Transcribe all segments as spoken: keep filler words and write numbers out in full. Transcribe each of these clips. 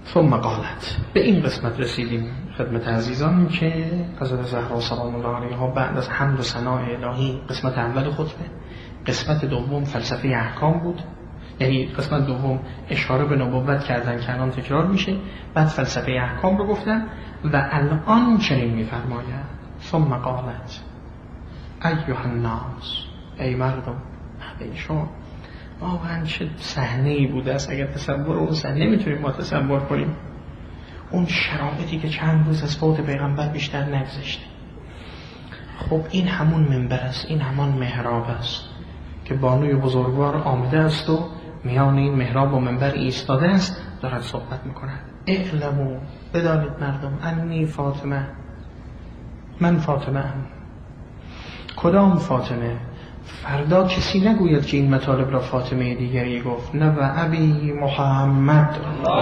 ثم قالت. به این قسمت رسیدیم خدمت عزیزان که حضرت زهرا سلام الله علیها بعد از حمد و ثناء الهی قسمت اول خطبه، قسمت دوم فلسفه احکام بود، یعنی قسمت دوم اشاره به نبوت کردن که الان تکرار میشه، بعد فلسفه احکام رو گفتن و الان چنین میفرماید ثم قالت ایها الناس، ای مردم. ای شما، واقعا چه صحنه‌ای بوده است، اگر تصور اون صحنه نمیتونیم ما تصور کنیم. اون شرایطی که چند روز از فوت پیغمبر بیشتر نگذشته. خب این همون منبر است، این همان محراب است که بانوی بزرگوار آمده است و میان این محراب و منبر ایستاده است، دارد صحبت میکند. اعلموا، بدانید مردم، انی فاطمه، من فاطمه ام. کدام فاطمه؟ فردا کسی نگوید که این مطالب را فاطمه دیگری گفت. نه و ابی محمد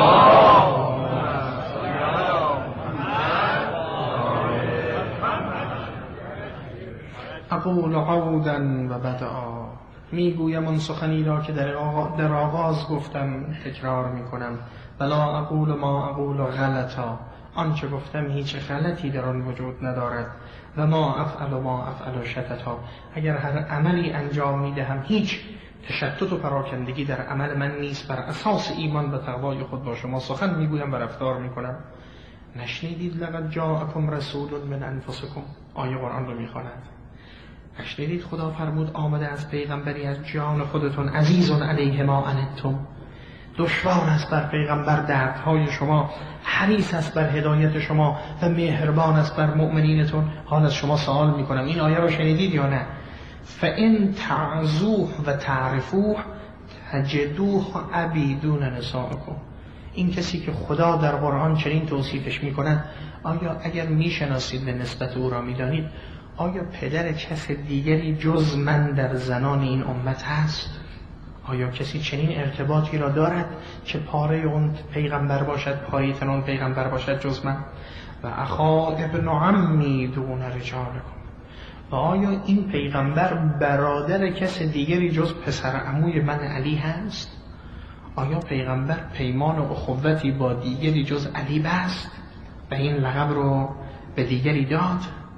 اقول عودا و بدعا. میگویم اون سخنی را که در, آغا در آغاز گفتم تکرار میکنم. ولا اقول ما اقول غلطا، آنچه گفتم هیچ غلطی در آن وجود ندارد. و ما افعل ما افعل شتتا، اگر هر عملی انجام میدهم هیچ تشتت و پراکندگی در عمل من نیست، بر اساس ایمان و تقوای خود با شما سخن میگویم و رفتار میکنم. نشنیدید لقد جاءکم رسول من انفسکم؟ آیه قرآن رو میخواند. نشنیدید خدا فرمود آمده از پیغمبری از جان خودتون، عزیز علیه ما عنتم، دشوار است بر پیغمبر دردهای شما، حریص است بر هدایت شما و مهربان است بر مؤمنینتون. حال از شما سوال میکنم این آیه رو شنیدید یا نه؟ فَإِن تعزوه و تعرفوه تجدوه عبیدون نسائکم. این کسی که خدا در قرآن چنین توصیفش میکند، آیا اگر میشناسید به نسبت او را میدانید، آیا پدر کس دیگری جز من در زنان این امت هست؟ آیا کسی چنین ارتباطی را دارد که پاره اون پیغمبر باشد، پایتن اون پیغمبر باشد جز من؟ و اخا ابن عمی دون رجالکم. و آیا این پیغمبر برادر کس دیگری جز پسر عموی من علی هست؟ آیا پیغمبر پیمان و اخوتی با دیگری جز علی بست و این لقب رو به دیگری داد؟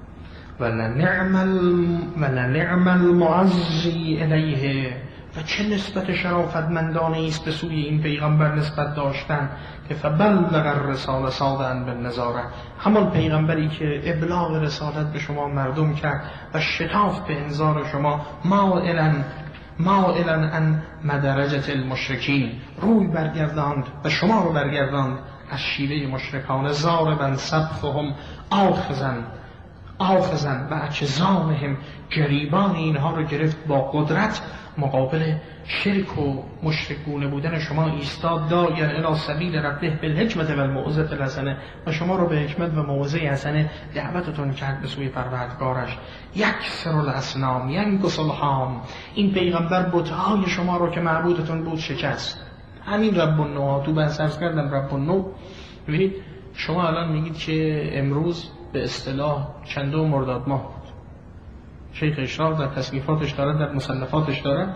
ولنعم ولنعم المعزی الیه. و چه نسبت شرافتمندانه است به سوی این پیغمبر نسبت داشتن که فبلغ الرساله صادقا بالنظاره، همان پیغمبری که ابلاغ رسالت به شما مردم کرد و شتاف به انذار شما، مائلا مائلا عن مدرجه المشرکین، روی برگرداند و شما رو برگرداند از شیوه مشرکان، ضاربا سبخهم آخذا آخذن و اجزامهم، گریبان اینها رو گرفت با قدرت مقابل شرک و مشرکونه بودن شما ایستاد. داعیا الی سبیل ربه بالحکمت و الموعظة الحسنه، و شما رو به حکمت و موعظه حسنه دعوتتون کرد به سوی پروردگارش. یکسر الاصنام ینکس الهام، این پیغمبر بت‌های شما رو که معبودتون بود شکست. همین رب النوع، تو بحث عرض کردم رب النوع. ببینید شما الان میگید که امروز به اصطلاح چندم مرداد ماه بود. شیخ اشراق در تصنیفاتش داره، در مصنفاتش داره،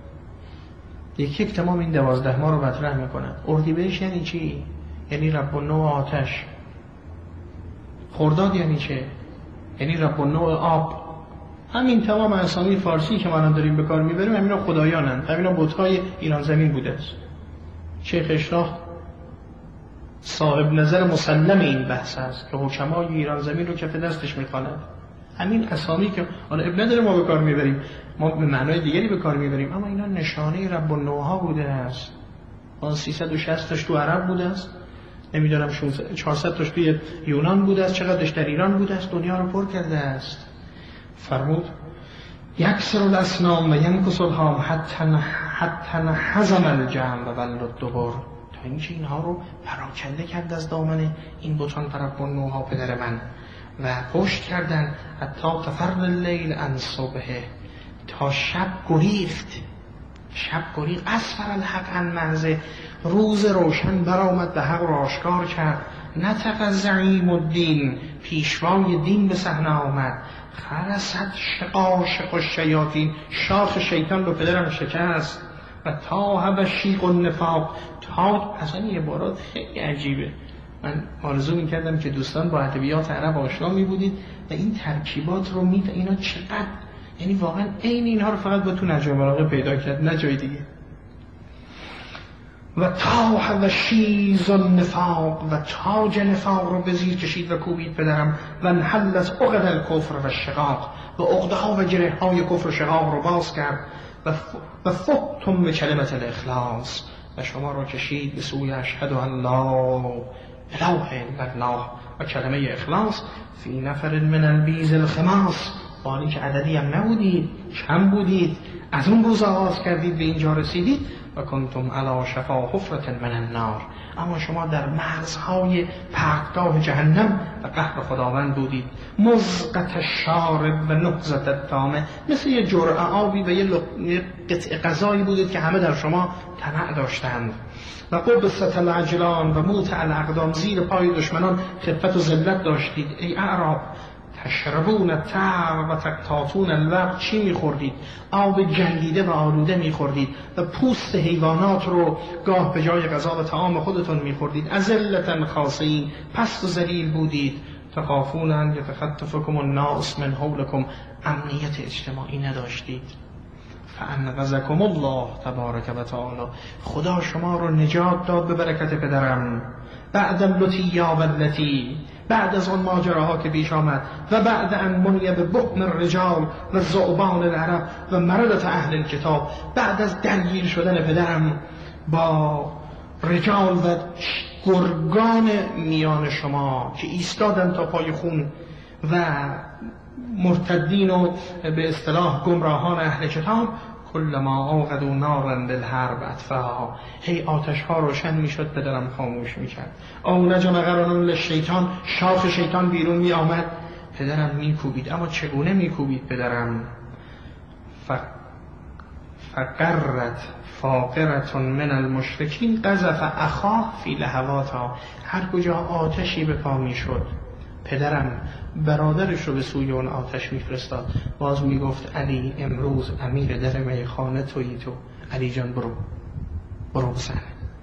یکی یک تمام این دوازده ماه رو مطرح میکنه. اردیبهشت یعنی چی؟ یعنی رب النوع آتش. خرداد یعنی چه؟ یعنی رب النوع آب. همین تمام اسامی فارسی که ما داریم به کار میبریم همینا خدایانند، همینا بت‌های ایران زمین بوده است. شیخ اشراق صاحب نظر مسلم این بحث است که حکمای ایران زمین رو کف دستش میخواند. همین اسامی که حالا اب نداره ما به کار میبریم، ما به معنای دیگری به کار میبریم، اما اینا نشانه رب النوع ها بوده است. آن سیصد و شصت تاش تو عرب بوده است، نمیدونم چهارصد تاش توی یونان بوده است، چقدرش در ایران بوده است، دنیا رو پر کرده است. فرمود یکسر الاصنام و ینکس الهام حتی حتی حزم الجمع و ولد الدبر، تا اینکه اینها رو پراکنده کرد از دامن این بتان رب النوع ها پدر من و پشت کردن. حتی تفر اللیل عن صبحه، تا شب گریخت، شب گریخت. اسفر الحق عن محضه، روز روشن برآمد به حق را آشکار کرد. نطق زعیم الدین، پیشوای دین به صحنه آمد. خرسد شقاشق الشیاطین، شاخ شیطان رو پدرم شکست. و تاه و شیق النفاق. تاه اصلا این عبارات خیلی عجیبه. من آرزو میکردم که دوستان با ادبیات عرب آشنا می بودید و این ترکیبات رو می اینا چقدر، یعنی واقعا عین اینها رو فقط با تو نجم البلاغه پیدا کرد، نه جای دیگه. و تاه و شیز النفاق، و تاج نفاق رو به زیر کشید و کوبید پدرم. و انحل از عقد الکفر و شقاق، و عقده ها و گره های کفر و شقاق رو باز کرد. و فتتم به کلمت الاخلاص، و شما رو کشید به سوی اشهد ان لا اله الا الله و کلمه اخلاص. فی نفر من البیز الخماس، با اینکه عددی هم نبودید، کم بودید، از اون روز آغاز کردید به اینجا رسیدید. و کنتم علی شفا حفرة من النار، اما شما در مرزهای پرتگاه جهنم و قهر خداوند بودید. مزقت الشارب و نهزت الطامع، مثل یه جرعه آبی و یه قطع غذایی بودید که همه در شما طمع داشتند. و قبست العجلان و موت الاقدام، زیر پای دشمنان خفت و ذلت داشتید. ای اعراب تشربون التعر و تقطعون الورق، چی میخوردید؟ آب جنگیده و آلوده میخوردید و پوست حیوانات رو گاه به جای غذا و طعام خودتون میخوردید. اذلة خاصین، پست و ذلیل بودید. تخافون ان یتخطفکم الناس من حولکم، امنیت اجتماعی نداشتید. فانقذکم الله تبارک و تعالی، خدا شما رو نجات داد به برکت پدرم. بعد اللطیا و اللتی، بعد از اون ماجراها که پیش آمد. و بعد ان منی به بهم الرجال و ذؤبان العرب و مردت اهل الکتاب، بعد از درگیر شدن پدرم با رجال و گرگان میان شما که ایستادن تا پای خون و مرتدین و به اصطلاح گمراهان اهل کتاب. کل ما آقدوا نارا للحرب اطفاها، هی آتش ها روشن میشد پدرم خاموش میکرد. او نجم قرنون للشیطان، شاخ شیطان بیرون می آمد پدرم میکوبید. اما چگونه میکوبید پدرم؟ فقرت فاقرة من المشرکین قذف اخاه فی لهواتها، هر کجا آتشی به پا میشد پدرم برادرش رو به سوی اون آتش میفرستاد. باز میگفت علی امروز امیر در میخانه تویی تو، علی جان برو برو بزن.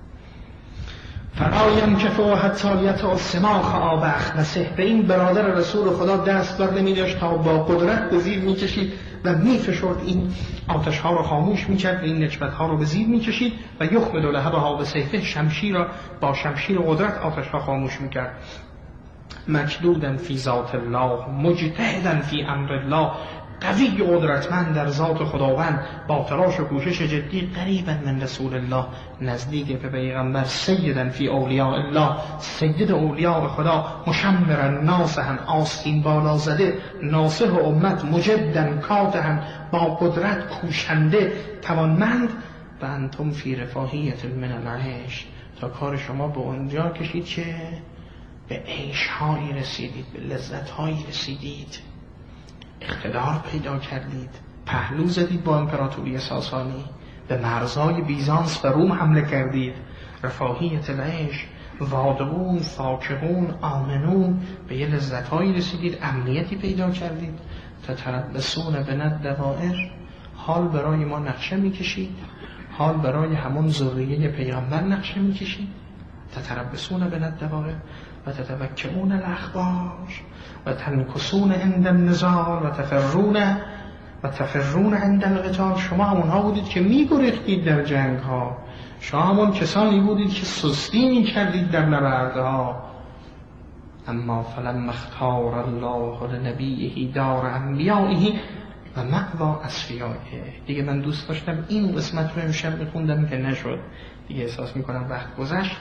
فرایم که فو حتالیت و سماخ آب اخنسه، به این برادر رسول خدا دست بر نمیداشت تا با قدرت به زیر میکشید و میفشرد، این آتش ها رو خاموش میکرد و این نجمت ها رو به زیر میکشید و یخمد لهبها به سیفه، شمشیر را با شمشیر قدرت آتش ها خاموش میکرد. مجدودن فی ذات الله مجتهدن فی امر الله، قوی قدرتمند در ذات خداوند، با تلاش و کوشش جدی. قریبا من رسول الله، نزدیک به پیغمبر. سیدن فی اولیاء الله، سید اولیاء خدا. مشمرن ناصحن، آستین بالا زده، ناصح امت. مجدن کاتهن، با قدرت کوشنده توانمند. و انتم فی رفاهیت من العیش، تا کار شما به اونجا کشید که به عیش‌هایی رسیدید، به لذت‌هایی رسیدید، اقتدار پیدا کردید، پهلو زدید با امپراتوری ساسانی، به مرزهای بیزانس و روم حمله کردید. رفاهیت العیش، وادعون، فاکهون، آمنون، به یه لذت‌هایی رسیدید، امنیتی پیدا کردید. تتربصون بنا دوائر، حال برای ما نقشه می‌کشید، حال برای همون ذریه پیغمبر نقشه می‌کشید. تتربصون بنا دوائر و تتوکلون الاخبار و تنکسون عند النزال و تفرون و تفرون عند القتال. شما همونها بودید که میگریختید در جنگ ها، شما همون کسانی بودید که سستی میکردید در نبردها. اما فلما اختار الله لنبیه دار انبیائه و مأوی اصفیائه. دیگه من دوست داشتم این قسمت رو امشب میخوندم که نشد، دیگه احساس میکنم وقت گذشت.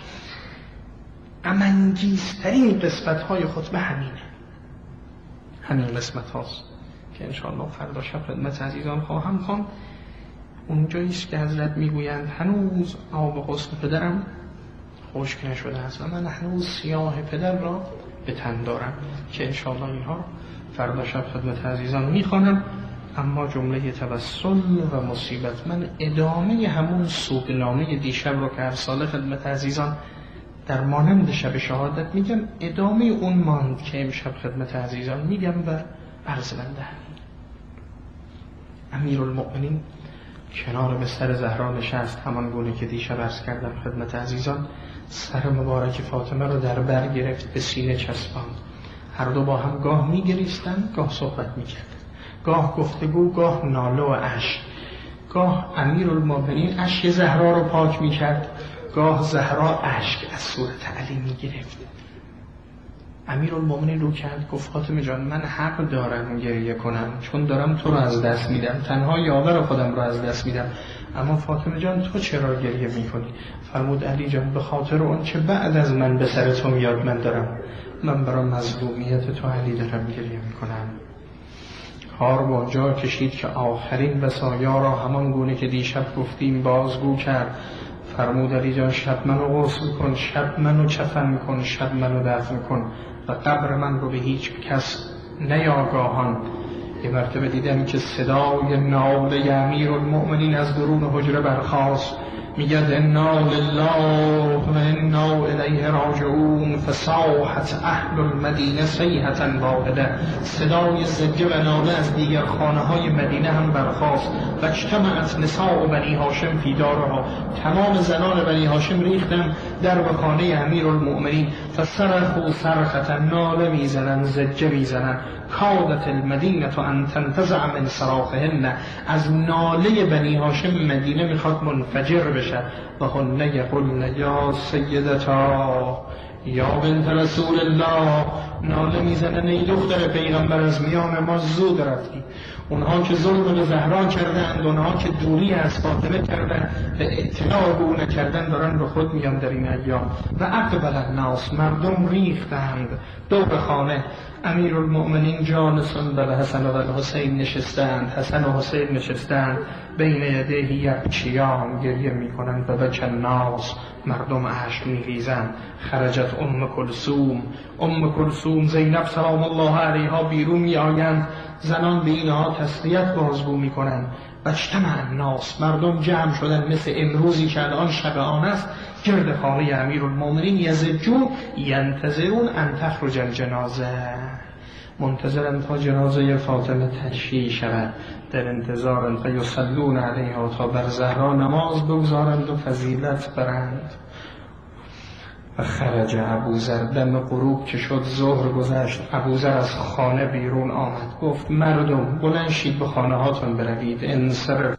غم‌انگیزترین قسمت های خطبه همینه، همین قسمت هاست که انشاءالله فردا شب خدمت عزیزان خواهم خواند. اونجاییست که حضرت میگویند هنوز آب غسل پدرم خشک نشده است و من هنوز سیاه پدر را به تن دارم، که انشاءالله اینها فردا شب خدمت عزیزان میخوانم. اما جمله توسل و مصیبت، من ادامه همون سوگنامه دیشب رو که هر ساله خدمت عزیزان در مانند شب شهادت میگم، ادامه اون ماند که امشب خدمت عزیزان میگم و عرض بنده همین. امیرالمؤمنین کنار بستر زهرا نشست، همان گونه که دیشب عرض کردم خدمت عزیزان. سر مبارک فاطمه رو در بر گرفت، به سینه چسباند. هر دو با هم گاه میگریستند، گاه صحبت میکردند، گاه گفتگو، گاه ناله و اشک. گاه امیرالمومنین اشک زهرا رو پاک میکرد، گاه زهرا اشک از صورت علی میگرفت. امیرالمومنین رو کرد، گفت فاطمه جان من حق دارم گریه کنم، چون دارم تو رو از دست میدم، تنها یاور خودم رو از دست میدم. اما فاطمه جان تو چرا گریه میکنی؟ فرمود علی جان به خاطر اون چه بعد از من به سر تو میاد من دارم، من برای مظلومیت تو علی دارم گریه میکنم. کار با جا کشید که آخرین وصایا را همان گونه که دیشب گفتیم بازگو کرد. فرمود علی جان شب منو غسل کن، شب منو کفن کن، شب منو دفن کن و قبر من رو به هیچ کس نیاگاهان. یه مرتبه دیدم که صدای ناله امیرالمؤمنین از درون حجره برخاست، میگد انا لله و انا الیه راجعون، فصاحت اهل المدینه صیحة واحده. صدای زجه و ناله از دیگر خانه های مدینه هم برخاست. و اجتمعت نساء بنی هاشم فی دارها، تمام زنان بنی هاشم ریختن در به خانه امیرالمؤمنین. فصرخوا صرخة، ناله میزنن، زجه میزنن. کادت المدینه ان تنتزع من صراخهن، از ناله بنی هاشم مدینه میخواد منفجر بشه. و هن یقولن یا سیدتا یا بنت رسول الله، ناله میزنن ای دختر پیغمبر از میان ما زود رفتی. اونها که ظلم به زهرا کردند، اونها که دوری از فاطمه کردند، به اطلاع گونه کردن، دارن به خود میان در این ایام. و اقبل الناس، مردم ریختند دور خانه. امیرالمؤمنین جالسون بر حسن و حسین نشستند، حسن و حسین نشستند بین یدیه یبکیان، گریه میکنند. و بک الناس، مردم اشک میریزند. خرجت ام کلثوم، ام کلثوم زینب سلام الله علیها بیرون میآیند، زنان به اینها تسلیت بازگو میکنند. و اجتمع الناس، مردم جمع شدن مثل امروزی که الان شب آن است، گرد خانه امیرالمومنین. یزجون ینتظرون ان تخرج الجنازه، منتظرن تا جنازه فاطمه تشییع شود، در انتظار فیصلون علیها، تا بر زهرا نماز بگذارند و فضیلت برند. و خرج ابوذر، دم غروب که شد، ظهر گذشت، ابوذر از خانه بیرون آمد، گفت مردم بلند شید به خانه هاتون بروید. انصرف